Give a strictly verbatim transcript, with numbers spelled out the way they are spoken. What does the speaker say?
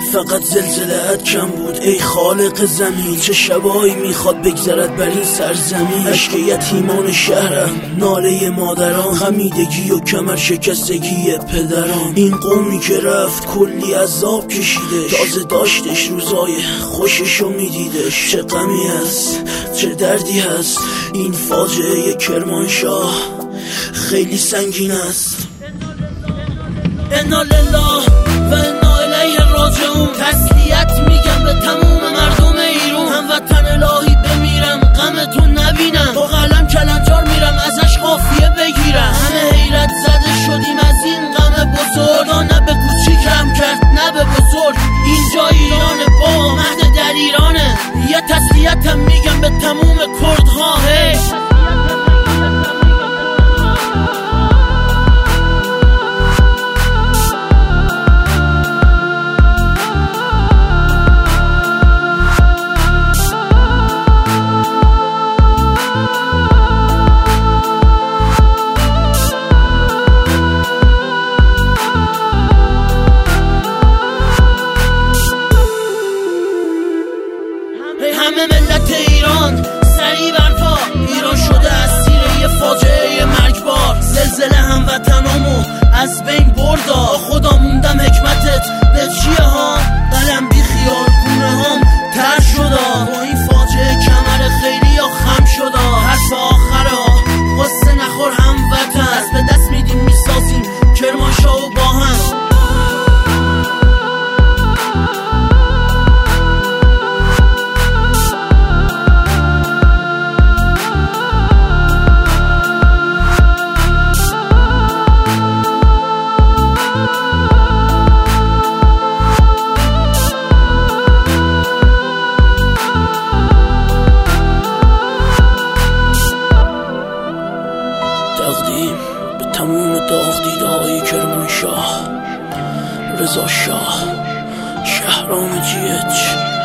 فقط زلزله‌ات کم بود ای خالق زمین. چه شبایی میخواد بگذرد بر این سرزمین. اشک یتیمان شهرم، ناله مادران، غمیدگی و کمر شکستگی پدران. این قومی که رفت کلی عذاب کشیدش، تازه داشتش روزای خوششو میدیدش. چه غمی هست، چه دردی هست، این فاجعه کرمانشاه خیلی سنگین است. انا لله و انا الیه راجعون. تسلیت میگم به تموم مردم ایران. هموطن الهی بمیرم غمتون نبینم، با قلم کلنجار میرم ازش قافیه بگیرم. همه حیرت زده شدیم از این غم بزرگ، نه به کوچیکم کرد نه به بزرگ. اینجا ایران با مهد در ایرانه. یه تسلیتم میگم به تموم کردها. هی همه ملت ایران سری برپا، ایران شده اسیر یه فاجعه مرگبار. زلزله هموطنامو از بین بردا، خدا موندم حکمتت به چیه ها. قلم بی خیال گونه هم تر شدا، با این فاجعه کمر خیلی یا خم شدا. حرف آخر ها قصه نخور هموطن، دست به دست میدیم میسازیم کرمانشاه و با هم. تقدیم به تموم داغ دیده های کرمانشاه، رضا شاه، شهرام جیچ.